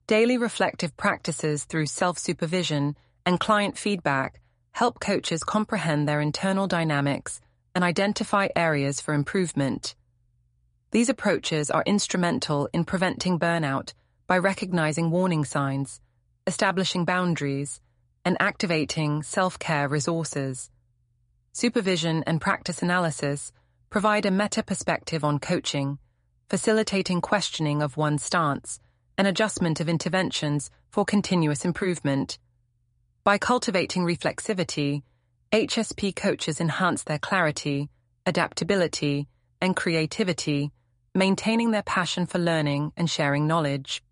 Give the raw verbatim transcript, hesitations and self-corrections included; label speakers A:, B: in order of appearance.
A: Daily reflective practices through self-supervision and client feedback help coaches comprehend their internal dynamics and identify areas for improvement. These approaches are instrumental in preventing burnout by recognizing warning signs, establishing boundaries, and activating self-care resources. Supervision and practice analysis provide a meta-perspective on coaching, facilitating questioning of one's stance and adjustment of interventions for continuous improvement. By cultivating reflexivity, H S P coaches enhance their clarity, adaptability, and creativity, maintaining their passion for learning and sharing knowledge.